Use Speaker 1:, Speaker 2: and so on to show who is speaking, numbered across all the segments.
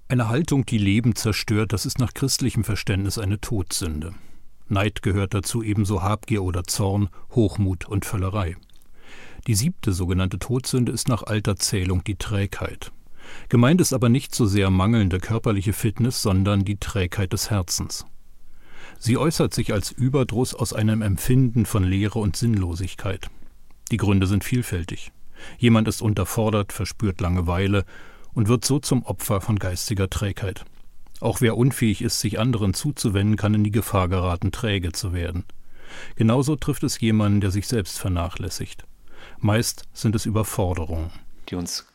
Speaker 1: Eine Haltung, die Leben zerstört, das ist nach christlichem Verständnis eine Todsünde. Neid gehört dazu, ebenso Habgier oder Zorn, Hochmut und Völlerei. Die 7. sogenannte Todsünde ist nach alter Zählung die Trägheit. Gemeint ist aber nicht so sehr mangelnde körperliche Fitness, sondern die Trägheit des Herzens. Sie äußert sich als Überdruss aus einem Empfinden von Leere und Sinnlosigkeit. Die Gründe sind vielfältig. Jemand ist unterfordert, verspürt Langeweile und wird so zum Opfer von geistiger Trägheit. Auch wer unfähig ist, sich anderen zuzuwenden, kann in die Gefahr geraten, träge zu werden. Genauso trifft es jemanden, der sich selbst vernachlässigt. Meist sind es Überforderungen,
Speaker 2: die uns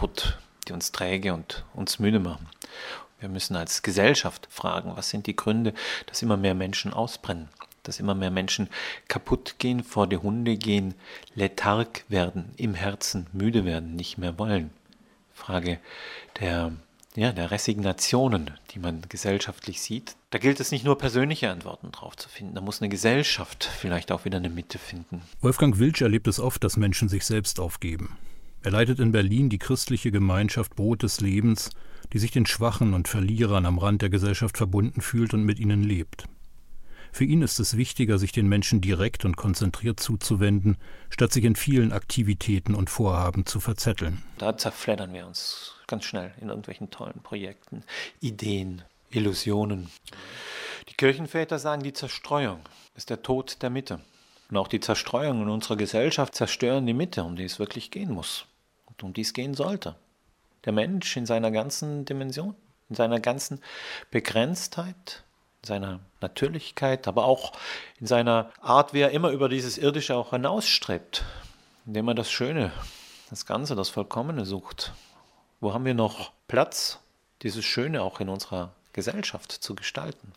Speaker 2: träge und uns müde machen. Wir müssen als Gesellschaft fragen, was sind die Gründe, dass immer mehr Menschen ausbrennen, dass immer mehr Menschen kaputt gehen, vor die Hunde gehen, letharg werden, im Herzen müde werden, nicht mehr wollen. Frage der Resignationen, die man gesellschaftlich sieht. Da gilt es nicht nur persönliche Antworten drauf zu finden, da muss eine Gesellschaft vielleicht auch wieder eine Mitte finden.
Speaker 1: Wolfgang Wiltsch erlebt es oft, dass Menschen sich selbst aufgeben. Er leitet in Berlin die christliche Gemeinschaft Brot des Lebens, die sich den Schwachen und Verlierern am Rand der Gesellschaft verbunden fühlt und mit ihnen lebt. Für ihn ist es wichtiger, sich den Menschen direkt und konzentriert zuzuwenden, statt sich in vielen Aktivitäten und Vorhaben zu verzetteln.
Speaker 2: Da zerfleddern wir uns ganz schnell in irgendwelchen tollen Projekten, Ideen, Illusionen. Die Kirchenväter sagen, die Zerstreuung ist der Tod der Mitte. Und auch die Zerstreuung in unserer Gesellschaft zerstören die Mitte, um die es wirklich gehen muss und um die es gehen sollte. Der Mensch in seiner ganzen Dimension, in seiner ganzen Begrenztheit, in seiner Natürlichkeit, aber auch in seiner Art, wie er immer über dieses Irdische auch hinausstrebt, indem er das Schöne, das Ganze, das Vollkommene sucht. Wo haben wir noch Platz, dieses Schöne auch in unserer Gesellschaft zu gestalten?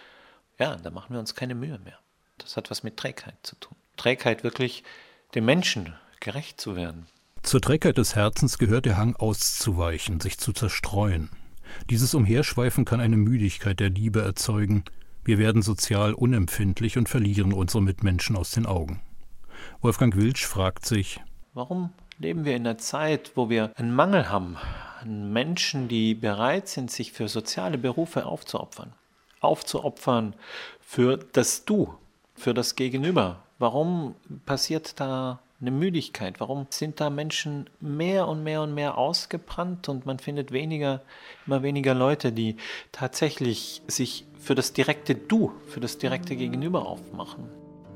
Speaker 2: Ja, da machen wir uns keine Mühe mehr. Das hat was mit Trägheit zu tun. Trägheit, wirklich dem Menschen gerecht zu werden.
Speaker 1: Zur Trägheit des Herzens gehört der Hang auszuweichen, sich zu zerstreuen. Dieses Umherschweifen kann eine Müdigkeit der Liebe erzeugen. Wir werden sozial unempfindlich und verlieren unsere Mitmenschen aus den Augen. Wolfgang Wiltsch fragt sich:
Speaker 2: Warum leben wir in einer Zeit, wo wir einen Mangel haben an Menschen, die bereit sind, sich für soziale Berufe aufzuopfern? Aufzuopfern für das Du, für das Gegenüber. Warum passiert da eine Müdigkeit? Warum sind da Menschen mehr und mehr und mehr ausgebrannt und man findet immer weniger Leute, die tatsächlich sich für das direkte Du, für das direkte Gegenüber aufmachen?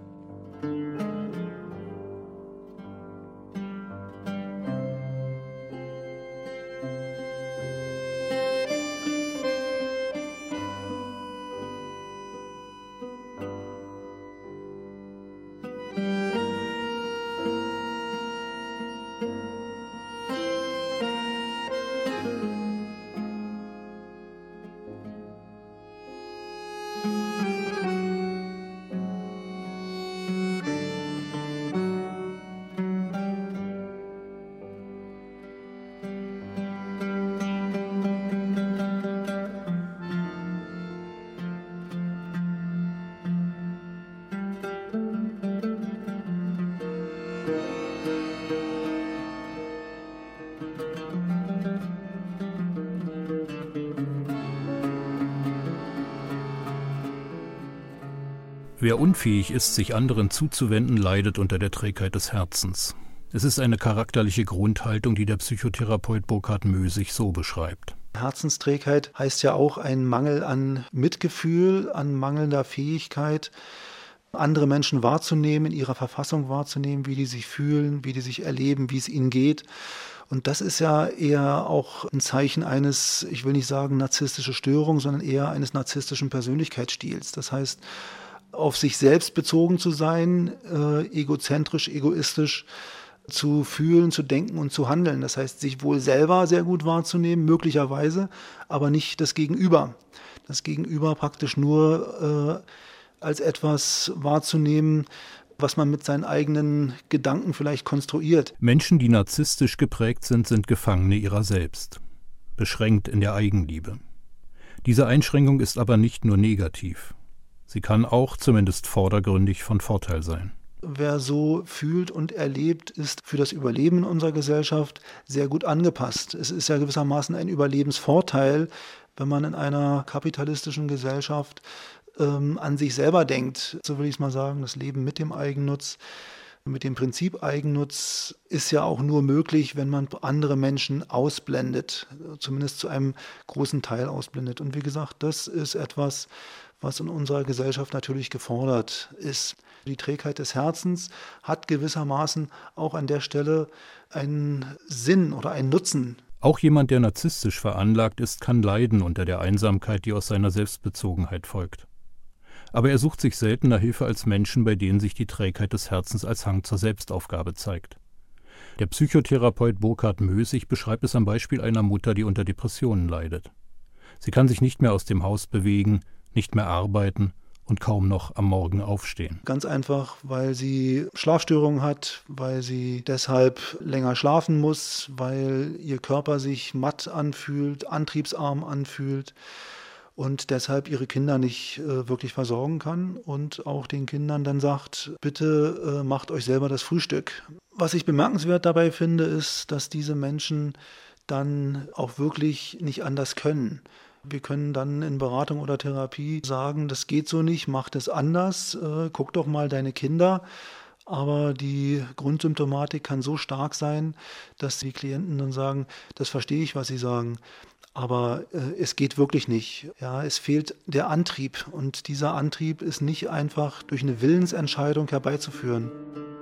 Speaker 1: Wer unfähig ist, sich anderen zuzuwenden, leidet unter der Trägheit des Herzens. Es ist eine charakterliche Grundhaltung, die der Psychotherapeut Burkhard Mösig so beschreibt.
Speaker 3: Herzensträgheit heißt ja auch ein Mangel an Mitgefühl, an mangelnder Fähigkeit, andere Menschen wahrzunehmen, in ihrer Verfassung wahrzunehmen, wie die sich fühlen, wie die sich erleben, wie es ihnen geht. Und das ist ja eher auch ein Zeichen eines, ich will nicht sagen narzisstische Störung, sondern eher eines narzisstischen Persönlichkeitsstils. Das heißt, auf sich selbst bezogen zu sein, egozentrisch, egoistisch zu fühlen, zu denken und zu handeln. Das heißt, sich wohl selber sehr gut wahrzunehmen, möglicherweise, aber nicht das Gegenüber. Das Gegenüber praktisch nur als etwas wahrzunehmen, was man mit seinen eigenen Gedanken vielleicht konstruiert.
Speaker 1: Menschen, die narzisstisch geprägt sind, sind Gefangene ihrer selbst, beschränkt in der Eigenliebe. Diese Einschränkung ist aber nicht nur negativ. Sie kann auch, zumindest vordergründig, von Vorteil sein.
Speaker 3: Wer so fühlt und erlebt, ist für das Überleben in unserer Gesellschaft sehr gut angepasst. Es ist ja gewissermaßen ein Überlebensvorteil, wenn man in einer kapitalistischen Gesellschaft an sich selber denkt. So will ich es mal sagen, das Leben mit dem Eigennutz. Mit dem Prinzip Eigennutz ist ja auch nur möglich, wenn man andere Menschen ausblendet, zumindest zu einem großen Teil ausblendet. Und wie gesagt, das ist etwas, was in unserer Gesellschaft natürlich gefordert ist. Die Trägheit des Herzens hat gewissermaßen auch an der Stelle einen Sinn oder einen Nutzen.
Speaker 1: Auch jemand, der narzisstisch veranlagt ist, kann leiden unter der Einsamkeit, die aus seiner Selbstbezogenheit folgt. Aber er sucht sich seltener Hilfe als Menschen, bei denen sich die Trägheit des Herzens als Hang zur Selbstaufgabe zeigt. Der Psychotherapeut Burkhard Mösig beschreibt es am Beispiel einer Mutter, die unter Depressionen leidet. Sie kann sich nicht mehr aus dem Haus bewegen, nicht mehr arbeiten und kaum noch am Morgen aufstehen.
Speaker 3: Ganz einfach, weil sie Schlafstörungen hat, weil sie deshalb länger schlafen muss, weil ihr Körper sich matt anfühlt, antriebsarm anfühlt und deshalb ihre Kinder nicht wirklich versorgen kann und auch den Kindern dann sagt, bitte macht euch selber das Frühstück. Was ich bemerkenswert dabei finde, ist, dass diese Menschen dann auch wirklich nicht anders können. Wir können dann in Beratung oder Therapie sagen, das geht so nicht, mach das anders, guck doch mal deine Kinder. Aber die Grundsymptomatik kann so stark sein, dass die Klienten dann sagen, das verstehe ich, was sie sagen. Aber es geht wirklich nicht. Ja, es fehlt der Antrieb und dieser Antrieb ist nicht einfach durch eine Willensentscheidung herbeizuführen.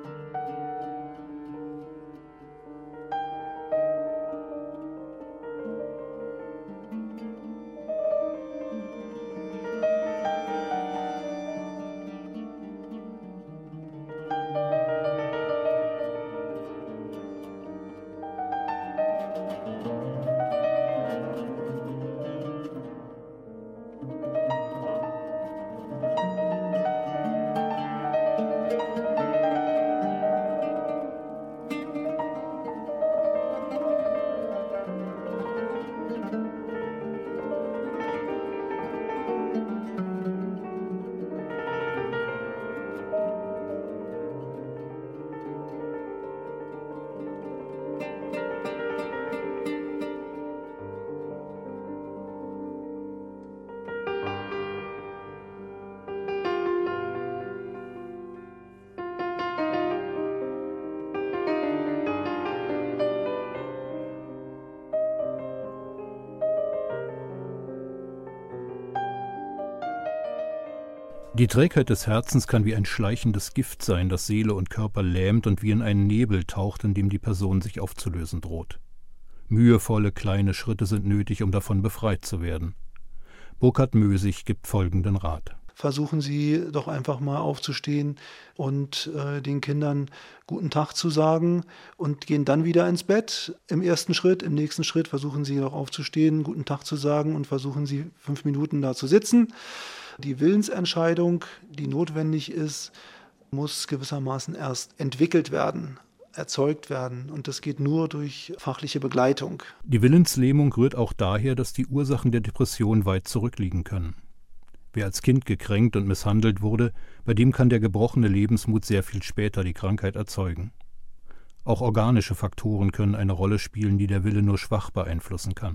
Speaker 1: Die Trägheit des Herzens kann wie ein schleichendes Gift sein, das Seele und Körper lähmt und wie in einen Nebel taucht, in dem die Person sich aufzulösen droht. Mühevolle kleine Schritte sind nötig, um davon befreit zu werden. Burkhard Mösig gibt folgenden Rat.
Speaker 3: Versuchen Sie doch einfach mal aufzustehen und den Kindern guten Tag zu sagen und gehen dann wieder ins Bett im ersten Schritt. Im nächsten Schritt versuchen Sie noch aufzustehen, guten Tag zu sagen und versuchen Sie 5 Minuten da zu sitzen. Die Willensentscheidung, die notwendig ist, muss gewissermaßen erst entwickelt werden, erzeugt werden. Und das geht nur durch fachliche Begleitung.
Speaker 1: Die Willenslähmung rührt auch daher, dass die Ursachen der Depression weit zurückliegen können. Wer als Kind gekränkt und misshandelt wurde, bei dem kann der gebrochene Lebensmut sehr viel später die Krankheit erzeugen. Auch organische Faktoren können eine Rolle spielen, die der Wille nur schwach beeinflussen kann.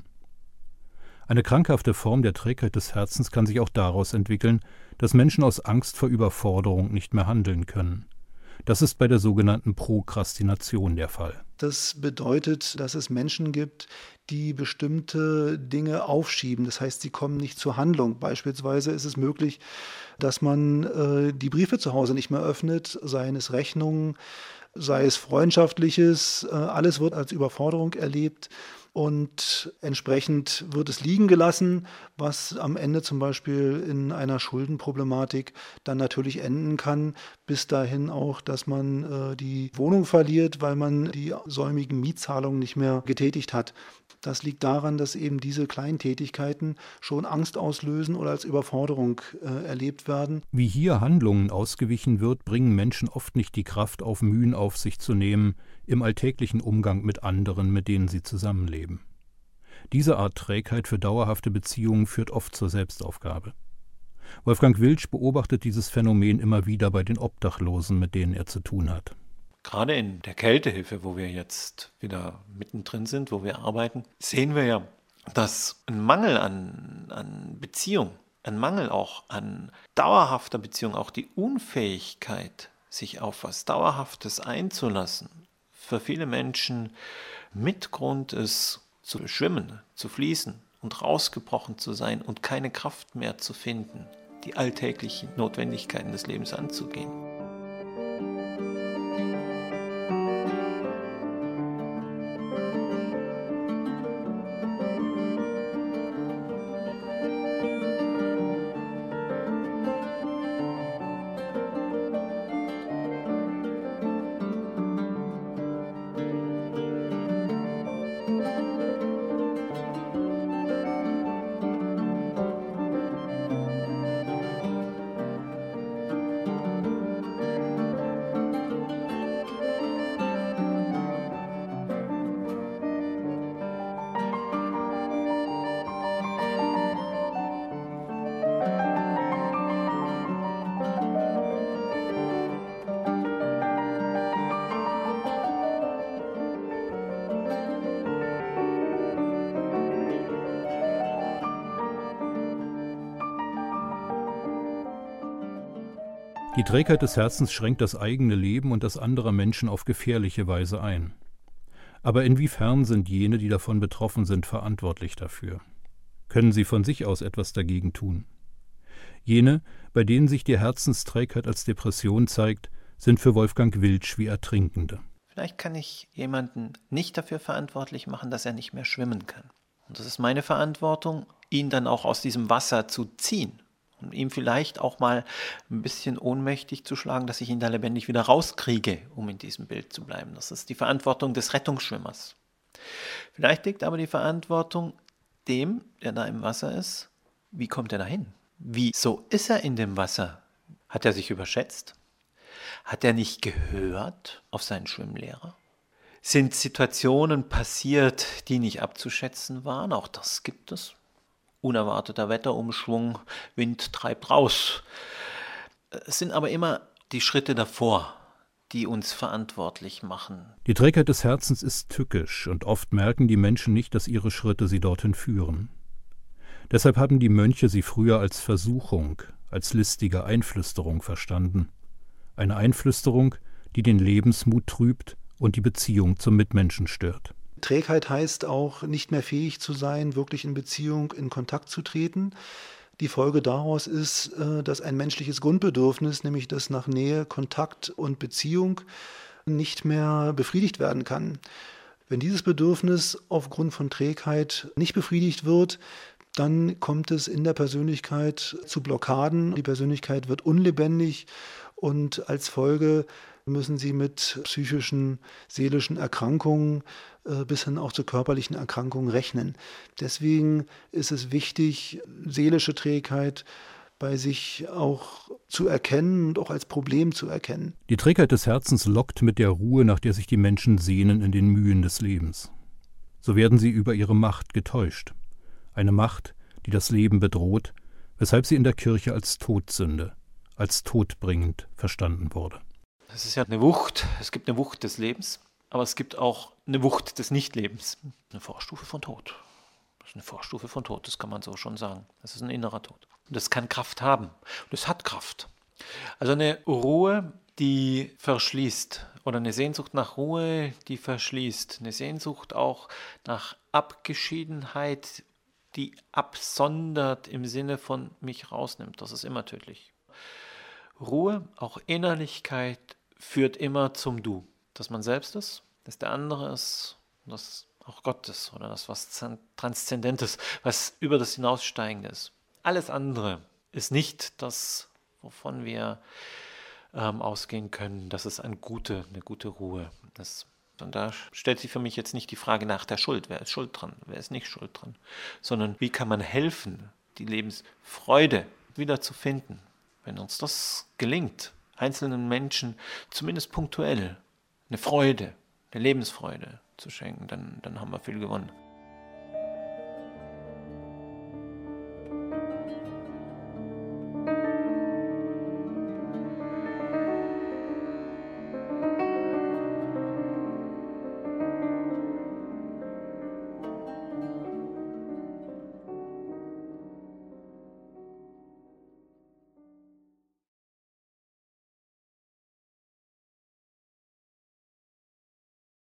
Speaker 1: Eine krankhafte Form der Trägheit des Herzens kann sich auch daraus entwickeln, dass Menschen aus Angst vor Überforderung nicht mehr handeln können. Das ist bei der sogenannten Prokrastination der Fall.
Speaker 3: Das bedeutet, dass es Menschen gibt, die bestimmte Dinge aufschieben. Das heißt, sie kommen nicht zur Handlung. Beispielsweise ist es möglich, dass man die Briefe zu Hause nicht mehr öffnet, seien es Rechnungen, sei es Freundschaftliches. Alles wird als Überforderung erlebt. Und entsprechend wird es liegen gelassen, was am Ende zum Beispiel in einer Schuldenproblematik dann natürlich enden kann, bis dahin auch, dass man die Wohnung verliert, weil man die säumigen Mietzahlungen nicht mehr getätigt hat. Das liegt daran, dass eben diese kleinen Tätigkeiten schon Angst auslösen oder als Überforderung erlebt werden.
Speaker 1: Wie hier Handlungen ausgewichen wird, bringen Menschen oft nicht die Kraft auf, Mühen auf sich zu nehmen, im alltäglichen Umgang mit anderen, mit denen sie zusammenleben. Diese Art Trägheit für dauerhafte Beziehungen führt oft zur Selbstaufgabe. Wolfgang Wiltsch beobachtet dieses Phänomen immer wieder bei den Obdachlosen, mit denen er zu tun hat.
Speaker 2: Gerade in der Kältehilfe, wo wir jetzt wieder mittendrin sind, wo wir arbeiten, sehen wir ja, dass ein Mangel an Beziehung, ein Mangel auch an dauerhafter Beziehung, auch die Unfähigkeit, sich auf was Dauerhaftes einzulassen, für viele Menschen Mitgrund ist, zu schwimmen, zu fließen und rausgebrochen zu sein und keine Kraft mehr zu finden, die alltäglichen Notwendigkeiten des Lebens anzugehen.
Speaker 1: Die Trägheit des Herzens schränkt das eigene Leben und das anderer Menschen auf gefährliche Weise ein. Aber inwiefern sind jene, die davon betroffen sind, verantwortlich dafür? Können sie von sich aus etwas dagegen tun? Jene, bei denen sich die Herzensträgheit als Depression zeigt, sind für Wolfgang Wiltsch wie Ertrinkende.
Speaker 2: Vielleicht kann ich jemanden nicht dafür verantwortlich machen, dass er nicht mehr schwimmen kann. Und das ist meine Verantwortung, ihn dann auch aus diesem Wasser zu ziehen. Und ihm vielleicht auch mal ein bisschen ohnmächtig zu schlagen, dass ich ihn da lebendig wieder rauskriege, um in diesem Bild zu bleiben. Das ist die Verantwortung des Rettungsschwimmers. Vielleicht liegt aber die Verantwortung dem, der da im Wasser ist, wie kommt er da hin? Wieso ist er in dem Wasser? Hat er sich überschätzt? Hat er nicht gehört auf seinen Schwimmlehrer? Sind Situationen passiert, die nicht abzuschätzen waren? Auch das gibt es. Unerwarteter Wetterumschwung, Wind treibt raus. Es sind aber immer die Schritte davor, die uns verantwortlich machen.
Speaker 1: Die Trägheit des Herzens ist tückisch und oft merken die Menschen nicht, dass ihre Schritte sie dorthin führen. Deshalb haben die Mönche sie früher als Versuchung, als listige Einflüsterung verstanden. Eine Einflüsterung, die den Lebensmut trübt und die Beziehung zum Mitmenschen stört.
Speaker 3: Trägheit heißt auch, nicht mehr fähig zu sein, wirklich in Beziehung, in Kontakt zu treten. Die Folge daraus ist, dass ein menschliches Grundbedürfnis, nämlich das nach Nähe, Kontakt und Beziehung, nicht mehr befriedigt werden kann. Wenn dieses Bedürfnis aufgrund von Trägheit nicht befriedigt wird, dann kommt es in der Persönlichkeit zu Blockaden. Die Persönlichkeit wird unlebendig und als Folge müssen sie mit psychischen, seelischen Erkrankungen bis hin auch zu körperlichen Erkrankungen rechnen. Deswegen ist es wichtig, seelische Trägheit bei sich auch zu erkennen und auch als Problem zu erkennen.
Speaker 1: Die Trägheit des Herzens lockt mit der Ruhe, nach der sich die Menschen sehnen, in den Mühen des Lebens. So werden sie über ihre Macht getäuscht. Eine Macht, die das Leben bedroht, weshalb sie in der Kirche als Todsünde, als todbringend verstanden wurde.
Speaker 2: Es ist ja eine Wucht, es gibt eine Wucht des Lebens, aber es gibt auch eine Wucht des Nichtlebens. Eine Vorstufe von Tod. Das ist eine Vorstufe von Tod, das kann man so schon sagen. Das ist ein innerer Tod. Und das kann Kraft haben. Und es hat Kraft. Also eine Ruhe, die verschließt. Oder eine Sehnsucht nach Ruhe, die verschließt. Eine Sehnsucht auch nach Abgeschiedenheit, die absondert im Sinne von mich rausnimmt. Das ist immer tödlich. Ruhe, auch Innerlichkeit, führt immer zum Du. Dass man selbst ist, dass der andere ist, dass auch Gott ist oder das was Transzendentes, was über das Hinaussteigende ist. Alles andere ist nicht das, wovon wir ausgehen können, dass es eine gute Ruhe ist. Und da stellt sich für mich jetzt nicht die Frage nach der Schuld. Wer ist schuld dran? Wer ist nicht schuld dran? Sondern wie kann man helfen, die Lebensfreude wieder zu finden? Wenn uns das gelingt, einzelnen Menschen zumindest punktuell eine Freude, eine Lebensfreude zu schenken, dann haben wir viel gewonnen.